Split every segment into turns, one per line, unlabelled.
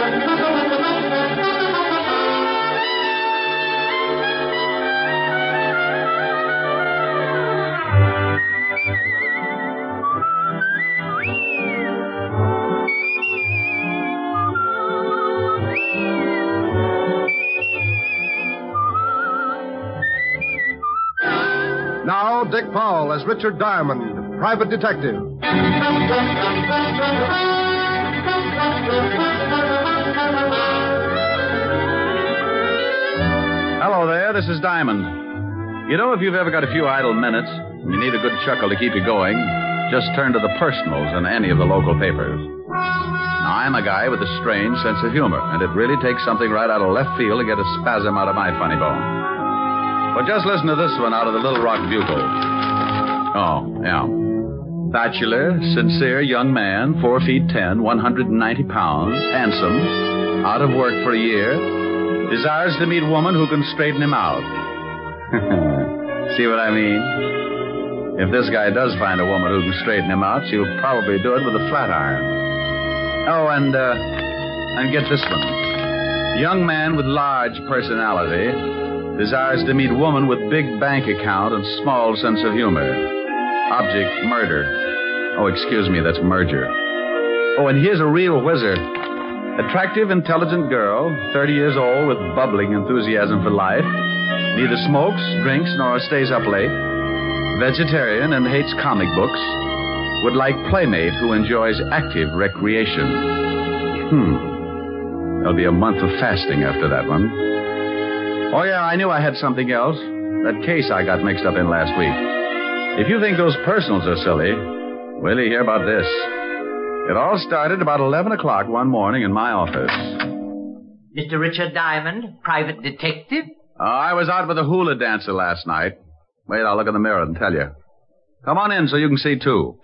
Now, Dick Powell as Richard Diamond, private detective.
Hello there, this is Diamond. You know, if you've ever got a few idle minutes and you need a good chuckle to keep you going, just turn to the personals in any of the local papers. Now, I'm a guy with a strange sense of humor, and it really takes something right out of left field to get a spasm out of my funny bone. But just listen to this one out of the Little Rock Bugle. Oh, yeah. Bachelor, sincere young man, 4 feet 10, 190 pounds, handsome, out of work for a year, desires to meet woman who can straighten him out. See what I mean? If this guy does find a woman who can straighten him out, she'll probably do it with a flat iron. Oh, and get this one. Young man with large personality desires to meet woman with big bank account and small sense of humor. Object, murder. Oh, excuse me, that's merger. Oh, and here's a real whizzer. Attractive, intelligent girl, 30 years old with bubbling enthusiasm for life. Neither smokes, drinks, nor stays up late. Vegetarian and hates comic books. Would like playmate who enjoys active recreation. There'll be a month of fasting after that one. Oh, yeah, I knew I had something else. That case I got mixed up in last week. If you think those personals are silly, wait till you hear about this. It all started about 11 o'clock one morning in my office.
Mr. Richard Diamond, private detective?
I was out with a hula dancer last night. Wait, I'll look in the mirror and tell you. Come on in so you can see, too.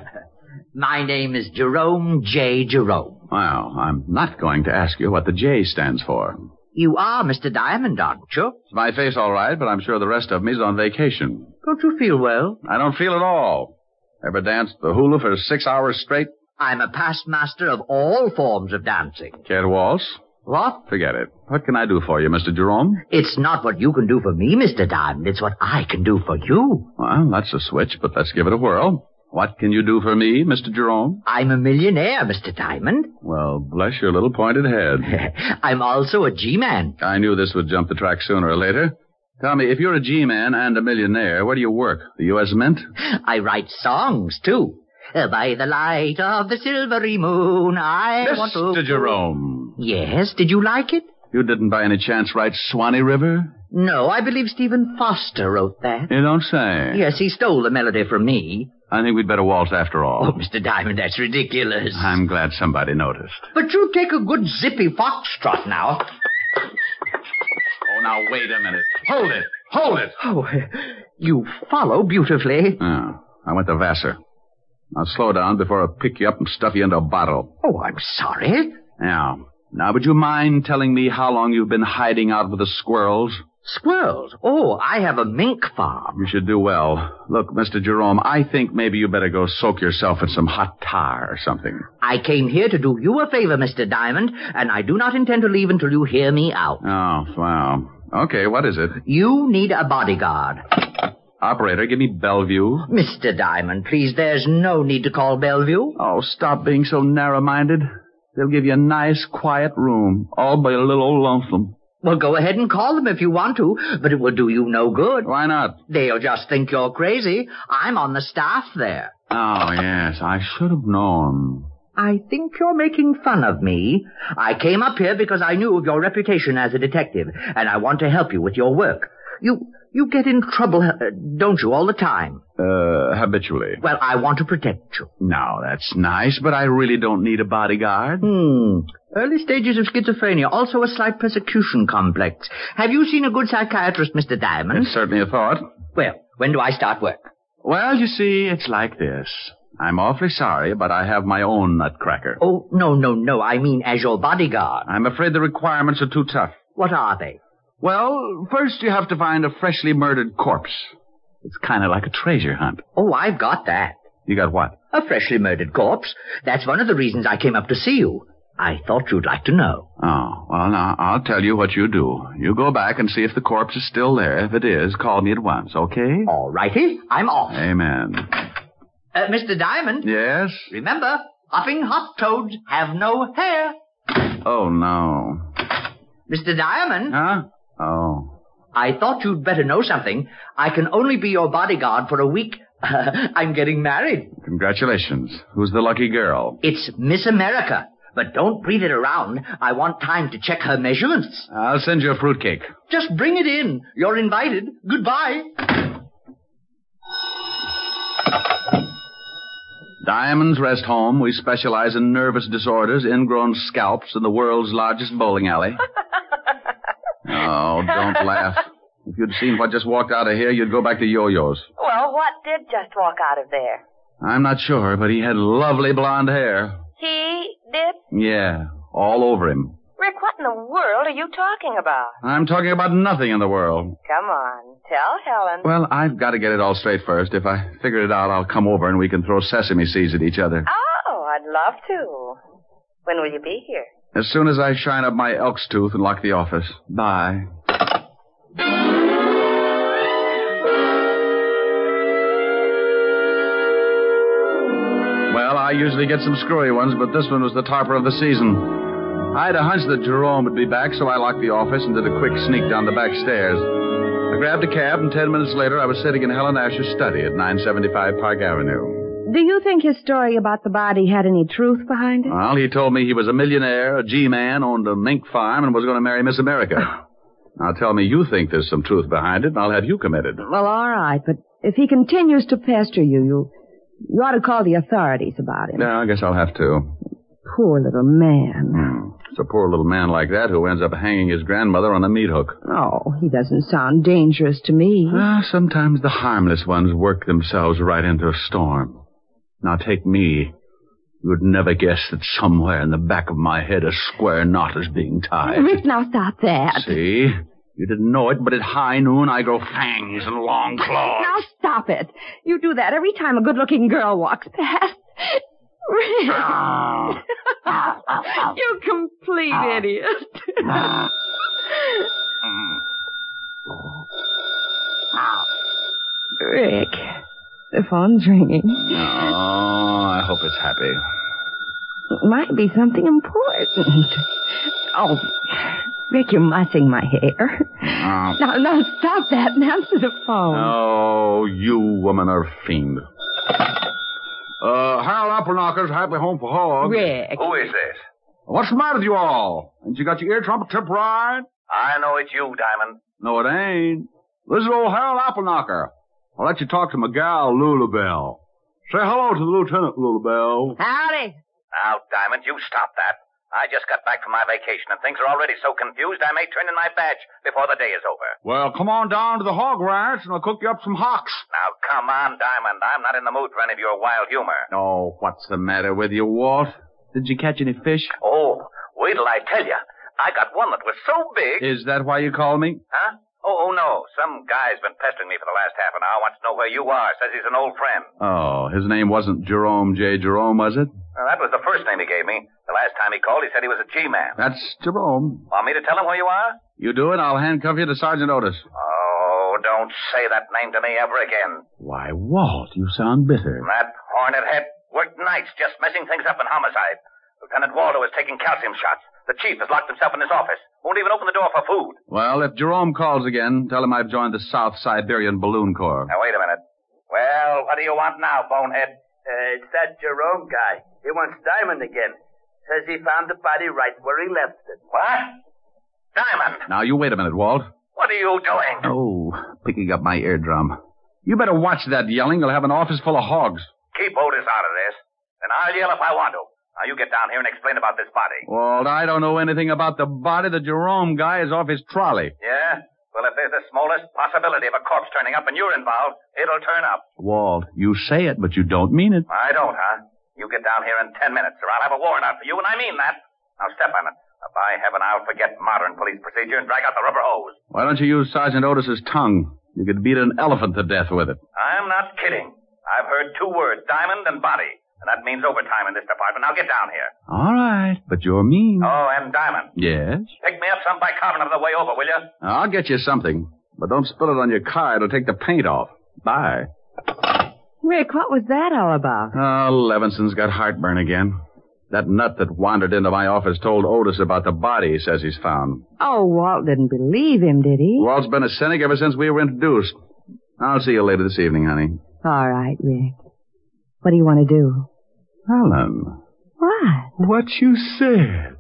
My name is Jerome J. Jerome.
Well, I'm not going to ask you what the J stands for.
You are Mr. Diamond, aren't you?
It's my face all right, but I'm sure the rest of me's on vacation.
Don't you feel well?
I don't feel at all. Ever danced the hula for 6 hours straight?
I'm a past master of all forms of dancing.
Care to waltz?
What?
Forget it. What can I do for you, Mr. Jerome?
It's not what you can do for me, Mr. Diamond. It's what I can do for you.
Well, that's a switch, but let's give it a whirl. What can you do for me, Mr. Jerome?
I'm a millionaire, Mr. Diamond.
Well, bless your little pointed head.
I'm also a G-man.
I knew this would jump the track sooner or later. Tell me, if you're a G-man and a millionaire, where do you work? The U.S. Mint?
I write songs, too. By the light of the silvery moon, I want to...
Mr. Jerome.
Yes, did you like it?
You didn't by any chance write Swanee River?
No, I believe Stephen Foster wrote that.
You don't say.
Yes, he stole the melody from me.
I think we'd better waltz after all.
Oh, Mr. Diamond, that's ridiculous.
I'm glad somebody noticed.
But you take a good zippy foxtrot now.
Oh, now, wait a minute. Hold it. Hold it.
Oh, you follow beautifully.
Oh, I went to Vassar. Now, slow down before I pick you up and stuff you into a bottle.
Oh, I'm sorry.
Yeah. Now, would you mind telling me how long you've been hiding out with the squirrels?
Squirrels? Oh, I have a mink farm.
You should do well. Look, Mr. Jerome, I think maybe you better go soak yourself in some hot tar or something.
I came here to do you a favor, Mr. Diamond, and I do not intend to leave until you hear me out.
Oh, wow. Okay, what is it?
You need a bodyguard.
Operator, give me Bellevue.
Mr. Diamond, please, there's no need to call Bellevue.
Oh, stop being so narrow-minded. They'll give you a nice, quiet room, all by a little old lonesome.
Well, go ahead and call them if you want to, but it will do you no good.
Why not?
They'll just think you're crazy. I'm on the staff there.
Oh, yes, I should have known.
I think you're making fun of me. I came up here because I knew of your reputation as a detective, and I want to help you with your work. You get in trouble, don't you, all the time?
Habitually.
Well, I want to protect you.
Now, that's nice, but I really don't need a bodyguard.
Early stages of schizophrenia, also a slight persecution complex. Have you seen a good psychiatrist, Mr. Diamond?
It's certainly a thought.
Well, when do I start work?
Well, you see, it's like this. I'm awfully sorry, but I have my own nutcracker.
Oh, no. I mean as your bodyguard.
I'm afraid the requirements are too tough.
What are they?
Well, first you have to find a freshly murdered corpse. It's kind of like a treasure hunt.
Oh, I've got that.
You got what?
A freshly murdered corpse. That's one of the reasons I came up to see you. I thought you'd like to know.
Oh, well, now, I'll tell you what you do. You go back and see if the corpse is still there. If it is, call me at once, okay?
All righty. I'm off.
Amen.
Mr. Diamond?
Yes?
Remember, hopping hop toads have no hair.
Oh, no.
Mr. Diamond?
Huh? Oh.
I thought you'd better know something. I can only be your bodyguard for a week. I'm getting married.
Congratulations. Who's the lucky girl?
It's Miss America. But don't breathe it around. I want time to check her measurements.
I'll send you a fruitcake.
Just bring it in. You're invited. Goodbye.
Diamond's Rest Home. We specialize in nervous disorders, ingrown scalps, and the world's largest bowling alley. Oh, don't laugh. If you'd seen what just walked out of here, you'd go back to yo-yos.
Well, what did just walk out of there?
I'm not sure, but he had lovely blonde hair.
He did?
Yeah, all over him.
Rick, what in the world are you talking about?
I'm talking about nothing in the world.
Come on, tell Helen.
Well, I've got to get it all straight first. If I figure it out, I'll come over and we can throw sesame seeds at each other.
Oh, I'd love to. When will you be here?
As soon as I shine up my elk's tooth and lock the office. Bye. Well, I usually get some screwy ones, but this one was the topper of the season. I had a hunch that Jerome would be back, so I locked the office and did a quick sneak down the back stairs. I grabbed a cab, and 10 minutes later, I was sitting in Helen Asher's study at 975 Park Avenue.
Do you think his story about the body had any truth behind it?
Well, he told me he was a millionaire, a G-man, owned a mink farm, and was going to marry Miss America. Now, tell me you think there's some truth behind it, and I'll have you committed.
Well, all right, but if he continues to pester you ought to call the authorities about him.
Yeah, I guess I'll have to.
Poor little man.
It's a poor little man like that who ends up hanging his grandmother on a meat hook.
Oh, he doesn't sound dangerous to me.
Sometimes the harmless ones work themselves right into a storm. Now, take me. You'd never guess that somewhere in the back of my head a square knot is being tied.
Rick, now stop that.
See? You didn't know it, but at high noon I grow fangs and long claws.
Now stop it. You do that every time a good-looking girl walks past. Rick. You complete idiot. Rick, the phone's ringing.
Oh, I hope it's happy.
It might be something important. Oh, Rick, you're mussing my hair. Now, stop that and answer the phone.
Oh, you woman are a fiend. Harold Appleknocker's Happy Home for Hogs.
Rick.
Who is this?
What's the matter with you all? Ain't you got your ear trumpet tip right?
I know it's you, Diamond.
No, it ain't. This is old Harold Appleknocker. I'll let you talk to my gal, Lulabelle. Say hello to the lieutenant, Lulabelle.
Howdy.
Now, Diamond, you stop that. I just got back from my vacation, and things are already so confused I may turn in my badge before the day is over.
Well, come on down to the hog ranch, and I'll cook you up some hocks.
Now, come on, Diamond. I'm not in the mood for any of your wild humor.
Oh, what's the matter with you, Walt? Did you catch any fish?
Oh, wait till I tell you. I got one that was so big.
Is that why you called me?
Huh? Oh, no. Some guy's been pestering me for the last half an hour. Wants to know where you are. Says he's an old friend.
Oh, his name wasn't Jerome J. Jerome, was it?
Well, that was the first name he gave me. The last time he called, he said he was a G-man.
That's Jerome.
Want me to tell him where you are?
You do it, I'll handcuff you to Sergeant Otis.
Oh, don't say that name to me ever again.
Why, Walt, you sound bitter.
That hornet head worked nights just messing things up in homicide. Lieutenant Waldo is taking calcium shots. The chief has locked himself in his office. Won't even open the door for food.
Well, if Jerome calls again, tell him I've joined the South Siberian Balloon Corps.
Now, wait a minute. Well, what do you want now, bonehead?
It's that Jerome guy. He wants Diamond again. Says he found the body right where he left it.
What? Diamond!
Now, you wait a minute, Walt.
What are you doing?
Oh, picking up my eardrum. You better watch that yelling. You'll have an office full of hogs.
Keep Otis out of this. And I'll yell if I want to. Now, you get down here and explain about this body.
Walt, I don't know anything about the body. The Jerome guy is off his trolley.
Yeah? Well, if there's the smallest possibility of a corpse turning up and you're involved, it'll turn up.
Walt, you say it, but you don't mean it.
I don't, huh? You get down here in 10 minutes, or I'll have a warrant out for you, and I mean that. Now, step on it. Now, by heaven, I'll forget modern police procedure and drag out the rubber hose.
Why don't you use Sergeant Otis's tongue? You could beat an elephant to death with it.
I'm not kidding. I've heard 2 words, Diamond and body. And that means overtime in this department. Now get down here.
All right, but you're mean.
Oh, and Diamond.
Yes?
Pick me up some bicarbonate on the way over, will you?
I'll get you something. But don't spill it on your car. It'll take the paint off. Bye.
Rick, what was that all about?
Oh, Levinson's got heartburn again. That nut that wandered into my office told Otis about the body he says he's found.
Oh, Walt didn't believe him, did he?
Walt's been a cynic ever since we were introduced. I'll see you later this evening, honey.
All right, Rick. What do you want to do?
Helen.
What?
What you said.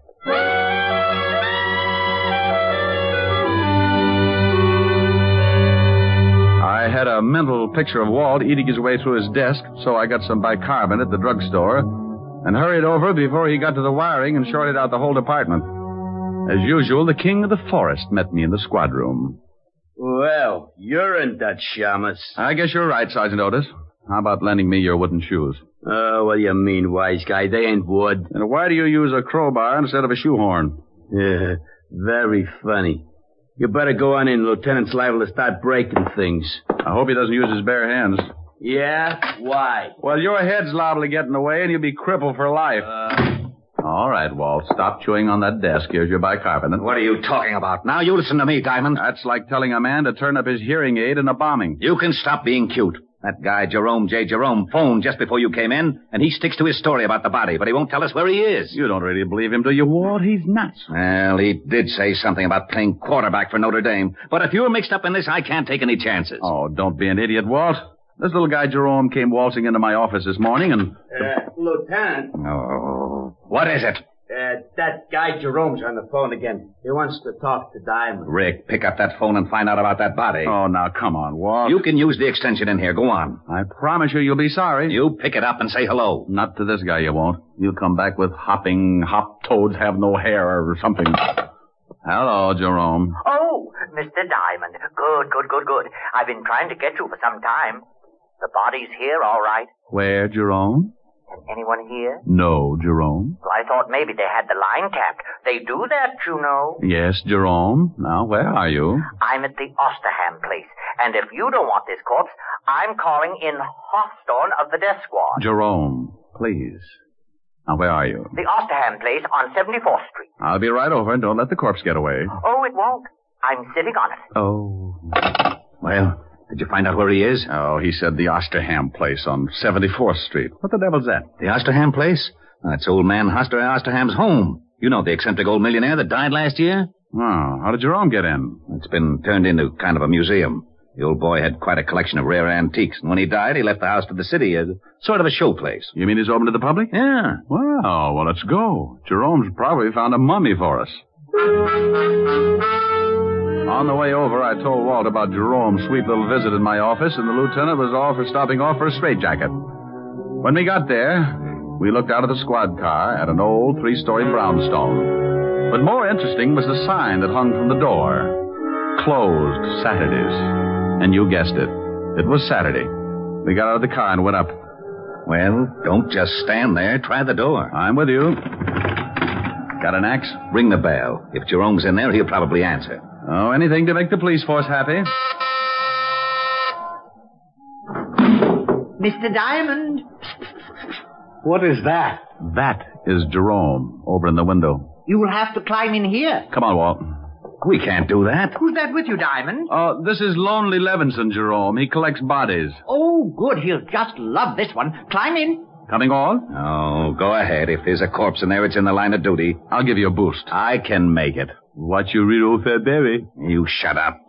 I had a mental picture of Walt eating his way through his desk, so I got some bicarbonate at the drugstore and hurried over before he got to the wiring and shorted out the whole department. As usual, the king of the forest met me in the squad room.
Well, you're in Dutch, Shamus.
I guess you're right, Sergeant Otis. How about lending me your wooden shoes?
Oh, what do you mean, wise guy? They ain't wood.
And why do you use a crowbar instead of a shoehorn?
Yeah, very funny. You better go on in. Lieutenant's liable to start breaking things.
I hope he doesn't use his bare hands.
Yeah? Why?
Well, your head's liable to get in the way, and you'll be crippled for life. All right, Walt. Stop chewing on that desk. Here's your bicarbonate.
What are you talking about? Now you listen to me, Diamond.
That's like telling a man to turn up his hearing aid in a bombing.
You can stop being cute. That guy, Jerome J. Jerome, phoned just before you came in, and he sticks to his story about the body, but he won't tell us where he is.
You don't really believe him, do you, Walt? He's nuts.
Well, he did say something about playing quarterback for Notre Dame, but if you're mixed up in this, I can't take any chances.
Oh, don't be an idiot, Walt. This little guy, Jerome, came waltzing into my office this morning and...
Lieutenant.
Oh, what is it?
That guy Jerome's on the phone again. He wants to talk to Diamond.
Rick, pick up that phone and find out about that body.
Oh, now, come on, Walt.
You can use the extension in here. Go on.
I promise you'll be sorry.
You pick it up and say hello.
Not to this guy, you won't. You'll come back with hopping, hop toads have no hair or something. Hello, Jerome.
Oh, Mr. Diamond. Good. I've been trying to get you for some time. The body's here, all right.
Where, Jerome?
Can anyone hear?
No, Jerome.
Well, I thought maybe they had the line tapped. They do that, you know.
Yes, Jerome. Now, where are you?
I'm at the Osterham place. And if you don't want this corpse, I'm calling in Hawthorne of the death squad.
Jerome, please. Now, where are you?
The Osterham place on 74th Street.
I'll be right over and don't let the corpse get away.
Oh, it won't. I'm sitting on it.
Oh.
Well, did you find out where he is?
Oh, he said the Osterham place on 74th Street. What the devil's that?
The Osterham place? That's old man Osterham's home. You know, the eccentric old millionaire that died last year?
Oh, how did Jerome get in?
It's been turned into kind of a museum. The old boy had quite a collection of rare antiques, and when he died, he left the house to the city as sort of a showplace.
You mean he's open to the public?
Yeah.
Well, let's go. Jerome's probably found a mummy for us. On the way over, I told Walt about Jerome's sweet little visit in my office, and the lieutenant was all for stopping off for a straitjacket. When we got there, we looked out of the squad car at an old 3-story brownstone. But more interesting was the sign that hung from the door. Closed Saturdays. And you guessed it. It was Saturday. We got out of the car and went up.
Well, don't just stand there. Try the door.
I'm with you. Got an axe?
Ring the bell. If Jerome's in there, he'll probably answer.
Oh, anything to make the police force happy.
Mr. Diamond. What is that?
That is Jerome, over in the window.
You will have to climb in here.
Come on, Walt.
We can't do that.
Who's that with you, Diamond?
This is Lonely Levinson, Jerome. He collects bodies.
Oh, good. He'll just love this one. Climb in.
Coming on?
Oh, go ahead. If there's a corpse in there, it's in the line of duty.
I'll give you a boost.
I can make it.
What you read, old Fairberry?
You shut up.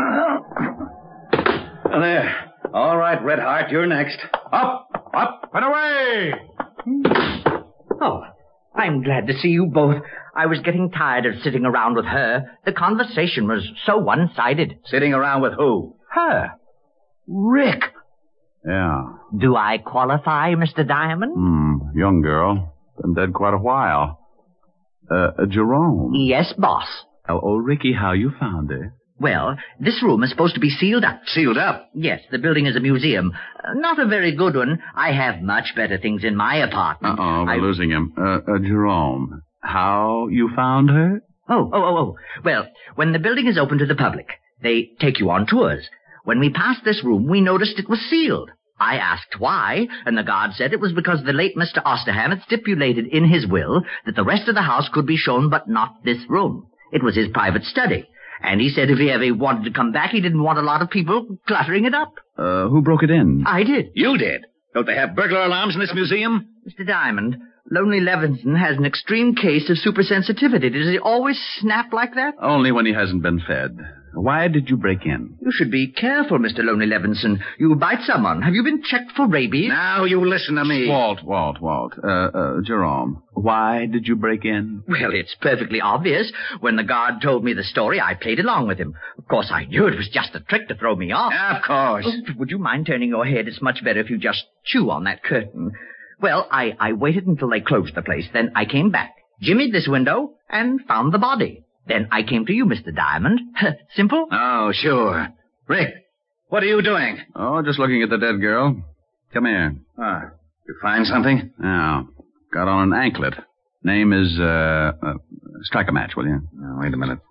There. All right, Red Heart, you're next.
Up, and away!
Oh, I'm glad to see you both. I was getting tired of sitting around with her. The conversation was so one-sided.
Sitting around with who?
Her. Rick.
Yeah.
Do I qualify, Mr. Diamond?
Young girl. Been dead quite a while. Jerome.
Yes, boss.
Oh, Ricky, how you found her?
Well, this room is supposed to be sealed up.
Sealed up?
Yes, the building is a museum. Not a very good one. I have much better things in my apartment.
We're losing him. Jerome, how you found her?
Oh. Well, when the building is open to the public, they take you on tours. When we passed this room, we noticed it was sealed.
I asked why, and the guard said it was because the late Mr. Osterham had stipulated in his will that the rest of the house could be shown, but not this room. It was his private study. And he said if he ever wanted to come back, he didn't want a lot of people cluttering it up.
Who broke it in?
I did.
You did? Don't they have burglar alarms in this museum?
Mr. Diamond, Lonely Levinson has an extreme case of supersensitivity. Does he always snap like that?
Only when he hasn't been fed. Why did you break in?
You should be careful, Mr. Lonely Levinson. You'll bite someone. Have you been checked for rabies?
Now you listen to me.
Walt. Jerome, why did you break in?
Well, it's perfectly obvious. When the guard told me the story, I played along with him. Of course, I knew it was just a trick to throw me off.
Of course.
Oh, would you mind turning your head? It's much better if you just chew on that curtain. Well, I waited until they closed the place. Then I came back, jimmied this window, and found the body. Then I came to you, Mr. Diamond. Simple?
Oh, sure. Rick, what are you doing?
Oh, just looking at the dead girl. Come here.
You find something?
Yeah. Got on an anklet. Name is, strike a match, will you?
Oh, wait a minute.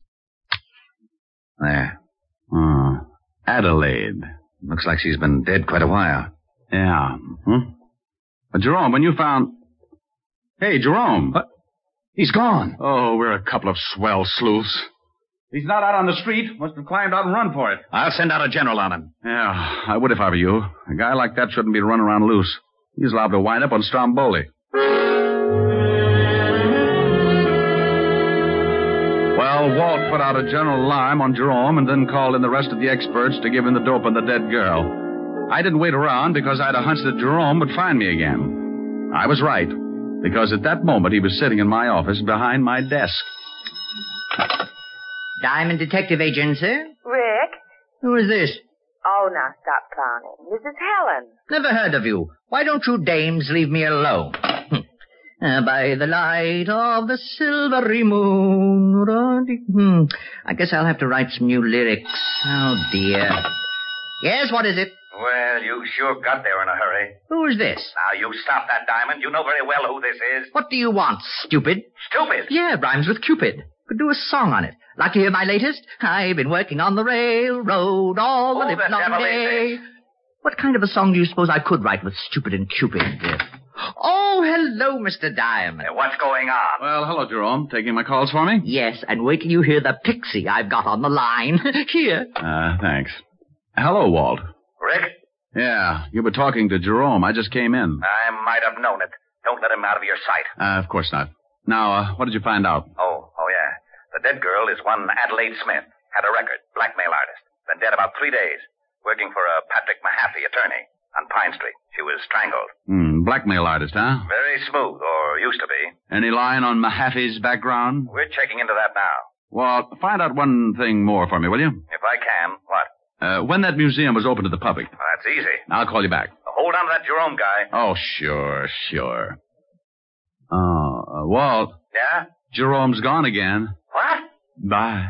There.
Oh, Adelaide.
Looks like she's been dead quite a while.
Yeah. Jerome, when you found... Hey, Jerome.
What? He's gone.
Oh, we're a couple of swell sleuths. He's not out on the street. Must have climbed out and run for it.
I'll send out a general on him.
Yeah, I would if I were you. A guy like that shouldn't be running around loose. He's liable to wind up on Stromboli. Well, Walt put out a general alarm on Jerome and then called in the rest of the experts to give him the dope on the dead girl. I didn't wait around because I had a hunch that Jerome would find me again. I was right, because at that moment he was sitting in my office behind my desk.
Diamond Detective Agency?
Rick?
Who is this?
Oh, now stop clowning. This is Helen.
Never heard of you. Why don't you dames leave me alone? By the light of the silvery moon. I guess I'll have to write some new lyrics. Oh, dear. Yes, what is it?
Well, you sure got there in a hurry.
Who is this?
Now, you stop that, Diamond. You know very well who this is.
What do you want, stupid?
Stupid?
Yeah, rhymes with Cupid. Could do a song on it. Like to hear my latest? I've been working on the railroad all the livelong day. What kind of a song do you suppose I could write with stupid and Cupid? Oh, hello, Mr. Diamond.
Hey, what's going on?
Well, hello, Jerome. Taking my calls for me?
Yes, and wait till you hear the pixie I've got on the line. Here.
Thanks. Hello, Walt.
Rick?
Yeah, you were talking to Jerome. I just came in.
I might have known it. Don't let him out of your sight.
Of course not. Now, what did you find out?
Oh, yeah. The dead girl is one Adelaide Smith. Had a record. Blackmail artist. Been dead about 3 days. Working for a Patrick Mahaffey attorney on Pine Street. She was strangled.
Blackmail artist, huh?
Very smooth, or used to be.
Any line on Mahaffey's background?
We're checking into that now.
Well, find out one thing more for me, will you?
If I can. What?
When that museum was open to the public.
That's easy.
I'll call you back.
Hold on to that Jerome guy.
Oh, sure. Walt.
Yeah?
Jerome's gone again.
What?
Bye.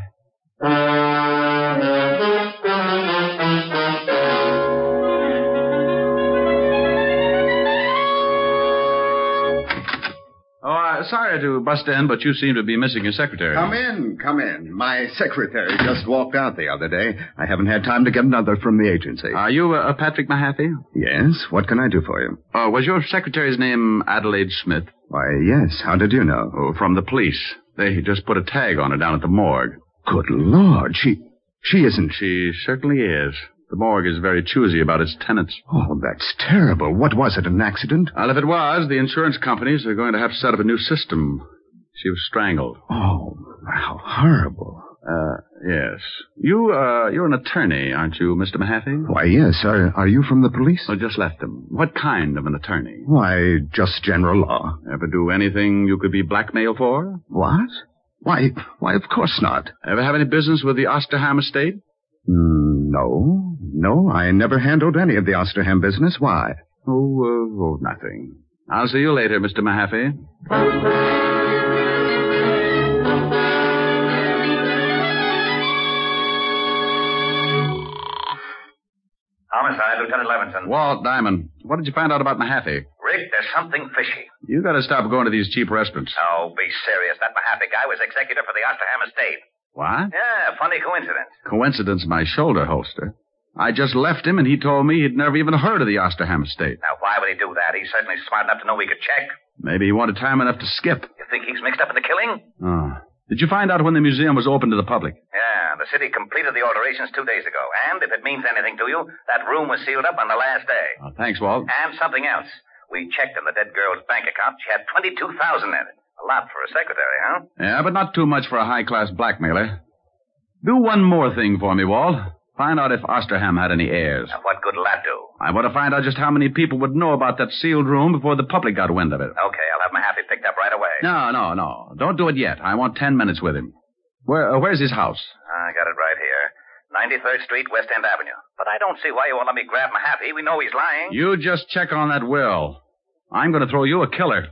Sorry to bust in, but you seem to be missing your secretary.
Come in. My secretary just walked out the other day. I haven't had time to get another from the agency.
Are you Patrick Mahaffey?
Yes. What can I do for you?
Was your secretary's name Adelaide Smith?
Why, yes. How did you know?
Oh, from the police. They just put a tag on her down at the morgue.
Good Lord. She isn't...
She certainly is. The morgue is very choosy about its tenants.
Oh, that's terrible. What was it, an accident?
Well, if it was, the insurance companies are going to have to set up a new system. She was strangled.
Oh, how horrible.
Yes. You're an attorney, aren't you, Mr. Mahaffey?
Why, yes. Are you from the police?
I just left them. What kind of an attorney?
Why, just general law.
Ever do anything you could be blackmailed for?
What? Why, of course not.
Ever have any business with the Osterham estate?
No, I never handled any of the Osterham business. Why?
Oh, nothing. I'll see you later, Mr. Mahaffey.
Homicide, Lieutenant Levinson.
Walt Diamond, what did you find out about Mahaffey?
Rick, there's something fishy.
You gotta stop going to these cheap restaurants.
Oh, be serious. That Mahaffey guy was executor for the Osterham estate.
What?
Yeah, funny coincidence.
Coincidence, my shoulder holster. I just left him, and he told me he'd never even heard of the Osterham estate.
Now, why would he do that? He's certainly smart enough to know we could check.
Maybe he wanted time enough to skip.
You think he's mixed up in the killing?
Oh. Did you find out when the museum was open to the public?
Yeah, the city completed the alterations 2 days ago. And if it means anything to you, that room was sealed up on the last day.
Oh, thanks, Walt.
And something else. We checked in the dead girl's bank account. She had $22,000 in it. A lot for a secretary, huh?
Yeah, but not too much for a high-class blackmailer. Do one more thing for me, Walt. Find out if Osterham had any heirs.
Now, what good will that do?
I want to find out just how many people would know about that sealed room before the public got wind of it.
Okay, I'll have Mahaffey picked up right away.
No. Don't do it yet. I want 10 minutes with him. Where's his house?
I got it right here. 93rd Street, West End Avenue. But I don't see why you won't let me grab Mahaffey. We know he's lying.
You just check on that will. I'm going to throw you a killer.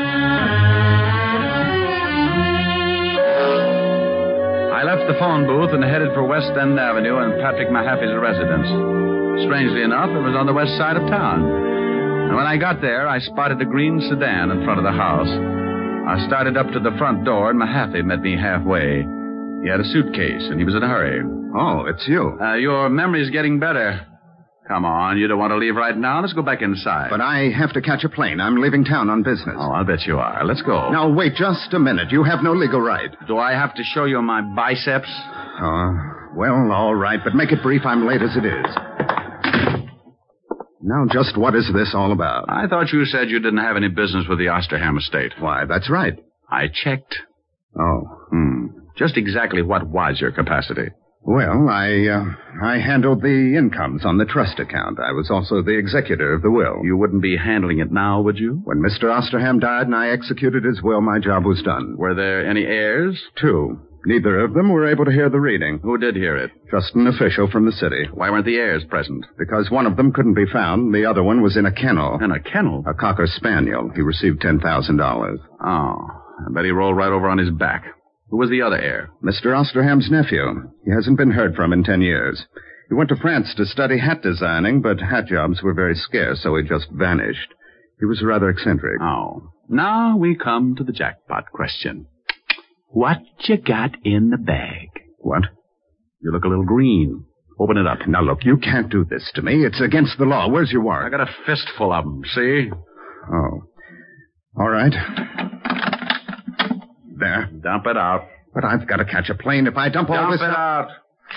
I left the phone booth and headed for West End Avenue and Patrick Mahaffey's residence. Strangely enough, it was on the west side of town. And when I got there, I spotted a green sedan in front of the house. I started up to the front door, and Mahaffey met me halfway. He had a suitcase, and he was in a hurry.
Oh, it's you.
Your memory's getting better. Come on, you don't want to leave right now. Let's go back inside.
But I have to catch a plane. I'm leaving town on business.
Oh, I'll bet you are. Let's go.
Now, wait just a minute. You have no legal right.
Do I have to show you my biceps?
Well, all right, but make it brief. I'm late as it is. Now, just what is this all about?
I thought you said you didn't have any business with the Osterham estate.
Why, that's right.
I checked.
Oh.
Just exactly what was your capacity?
Well, I handled the incomes on the trust account. I was also the executor of the will.
You wouldn't be handling it now, would you?
When Mr. Osterham died and I executed his will, my job was done.
Were there any heirs?
2. Neither of them were able to hear the reading.
Who did hear it?
Just an official from the city.
Why weren't the heirs present?
Because one of them couldn't be found. The other one was in a kennel.
In a kennel?
A Cocker Spaniel. He received $10,000.
Oh, I bet he rolled right over on his back. Who was the other heir?
Mr. Osterham's nephew. He hasn't been heard from in 10 years. He went to France to study hat designing, but hat jobs were very scarce, so he just vanished. He was rather eccentric.
Oh. Now we come to the jackpot question. What you got in the bag?
What?
You look a little green. Open it up.
Now, look, you can't do this to me. It's against the law. Where's your warrant?
I got a fistful of them, see?
Oh. All right. There.
Dump it out.
But I've got to catch a plane. If I dump all this...
Dump it out.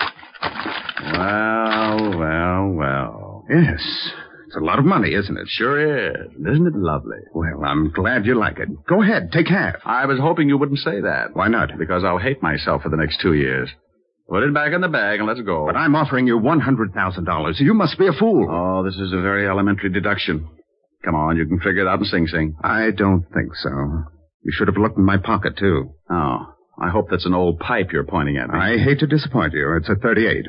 Well.
Yes. It's a lot of money, isn't it?
Sure is. Isn't it lovely?
Well, I'm glad you like it. Go ahead. Take half.
I was hoping you wouldn't say that.
Why not?
Because I'll hate myself for the next 2 years. Put it back in the bag and let's go.
But I'm offering you $100,000. You must be a fool.
Oh, this is a very elementary deduction. Come on, you can figure it out in Sing Sing.
I don't think so. You should have looked in my pocket, too.
Oh, I hope that's an old pipe you're pointing at me.
I hate to disappoint you. It's a .38.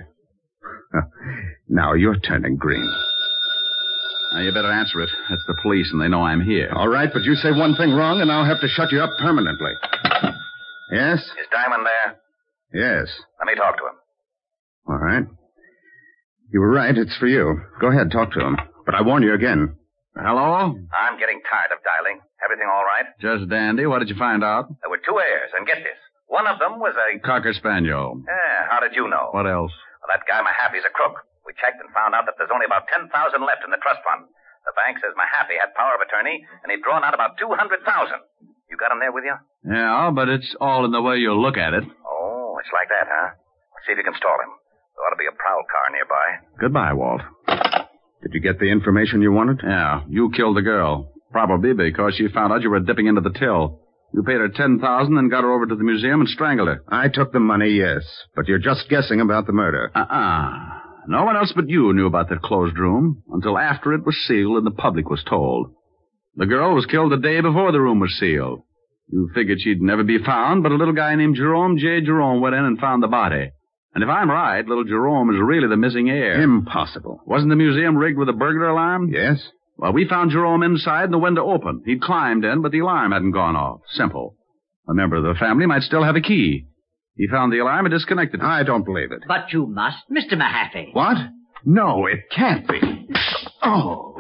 Now you're turning green.
Now, you better answer it. It's the police, and they know I'm here.
All right, but you say one thing wrong, and I'll have to shut you up permanently. Yes?
Is Diamond there?
Yes.
Let me talk to him.
All right. You were right. It's for you. Go ahead, talk to him. But I warn you again.
Hello?
I'm getting tired of dialing. Everything all right?
Just dandy. What did you find out?
There were 2 heirs, and get this. One of them was a...
Cocker Spaniel.
Yeah, how did you know?
What else?
Well, that guy Mahaffey's a crook. We checked and found out that there's only about $10,000 left in the trust fund. The bank says Mahaffey had power of attorney, and he'd drawn out about $200,000. You got him there with you?
Yeah, but it's all in the way you look at it.
Oh, it's like that, huh? Let's see if you can stall him. There ought to be a prowl car nearby.
Goodbye, Walt.
Did you get the information you wanted?
Yeah, you killed the girl. Probably because she found out you were dipping into the till. You paid her $10,000 and got her over to the museum and strangled her.
I took the money, yes. But you're just guessing about the murder.
No one else but you knew about that closed room until after it was sealed and the public was told. The girl was killed the day before the room was sealed. You figured she'd never be found, but a little guy named Jerome J. Jerome went in and found the body. And if I'm right, little Jerome is really the missing heir.
Impossible.
Wasn't the museum rigged with a burglar alarm?
Yes.
Well, we found Jerome inside and the window open. He'd climbed in, but the alarm hadn't gone off. Simple. A member of the family might still have a key. He found the alarm and disconnected it.
I don't believe it.
But you must, Mr. Mahaffey.
What? No, it can't be. Oh.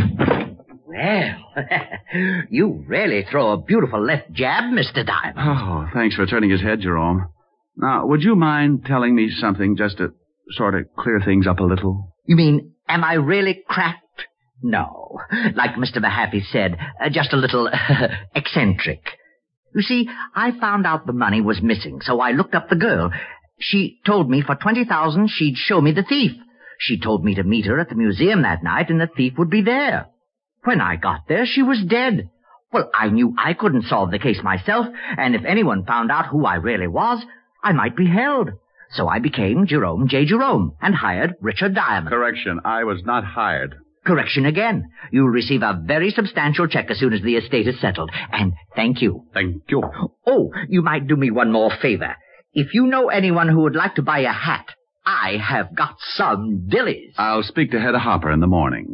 Well, you really throw a beautiful left jab, Mr. Diamond.
Oh, thanks for turning his head, Jerome. Now, would you mind telling me something, just a sort of clear things up a little?
You mean, am I really cracked? No. Like Mr. Mahaffey said, just a little eccentric. You see, I found out the money was missing, so I looked up the girl. She told me for $20,000 she'd show me the thief. She told me to meet her at the museum that night and the thief would be there. When I got there, she was dead. Well, I knew I couldn't solve the case myself, and if anyone found out who I really was, I might be held. So I became Jerome J. Jerome and hired Richard Diamond.
Correction, I was not hired.
Correction again. You'll receive a very substantial check as soon as the estate is settled. And thank you.
Thank you.
Oh, you might do me one more favor. If you know anyone who would like to buy a hat, I have got some dillies.
I'll speak to Hedda Hopper in the morning.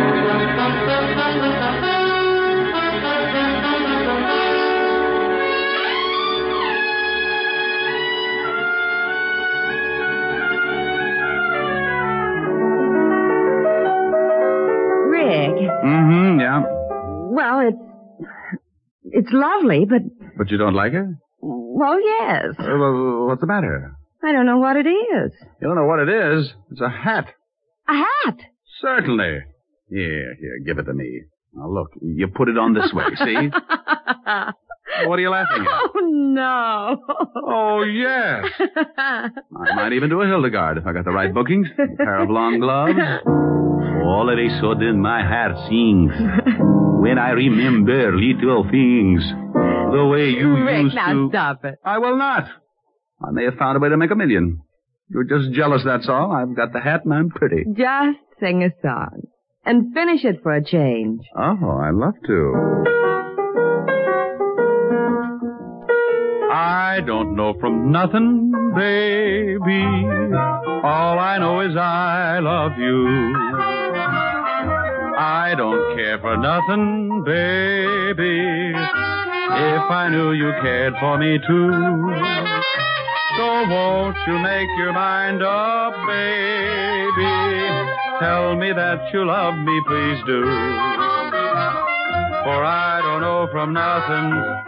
Rick.
Yeah.
Well, it's lovely, but...
But you don't like it?
Well, yes.
Well, what's the matter?
I don't know what it is.
You don't know what it is? It's a hat.
A hat?
Certainly. Here, give it to me. Now, look, you put it on this way, see? What are you laughing at?
Oh, no.
Oh, yes. I might even do a Hildegard if I got the right bookings. A pair of long gloves. All of a sudden, my heart sings when I remember little things. The way you
Rick,
used
now
to...
stop it.
I will not. I may have found a way to make $1 million. You're just jealous, that's all. I've got the hat and I'm pretty.
Just sing a song. And finish it for a change.
Oh, I'd love to. I don't know from nothing, baby. All I know is I love you. I don't care for nothing, baby, if I knew you cared for me too. So won't you make your mind up, baby? Tell me that you love me, please do. For I don't know from nothing,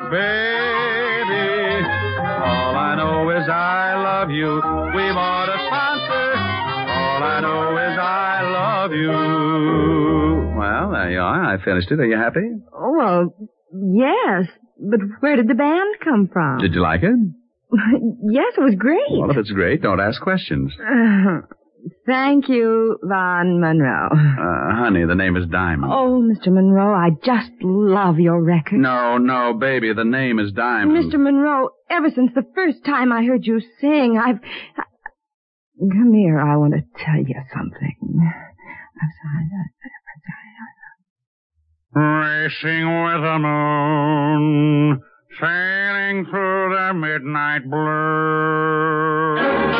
baby. All I know is I love you. We bought a sponsor. All I know is I love you. Well, there you are. I finished it. Are you happy?
Oh, well, yes. But where did the band come from?
Did you like it?
Yes, it was great.
Well, if it's great, don't ask questions.
Thank you, Von Monroe.
Honey, the name is Diamond.
Oh, Mr. Monroe, I just love your record.
No, baby, the name is Diamond.
Mr. Monroe, ever since the first time I heard you sing, Come here, I want to tell you something.
Racing with the moon, sailing through the midnight blue.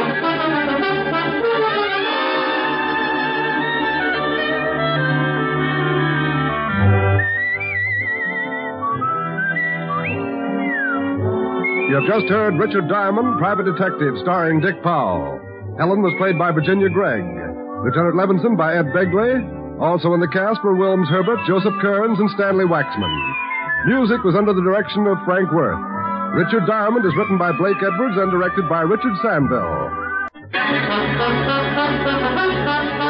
You have just heard Richard Diamond, Private Detective, starring Dick Powell. Helen was played by Virginia Gregg. Lieutenant Levinson by Ed Begley. Also in the cast were Wilms Herbert, Joseph Kearns, and Stanley Waxman. Music was under the direction of Frank Worth. Richard Diamond is written by Blake Edwards and directed by Richard Sandville.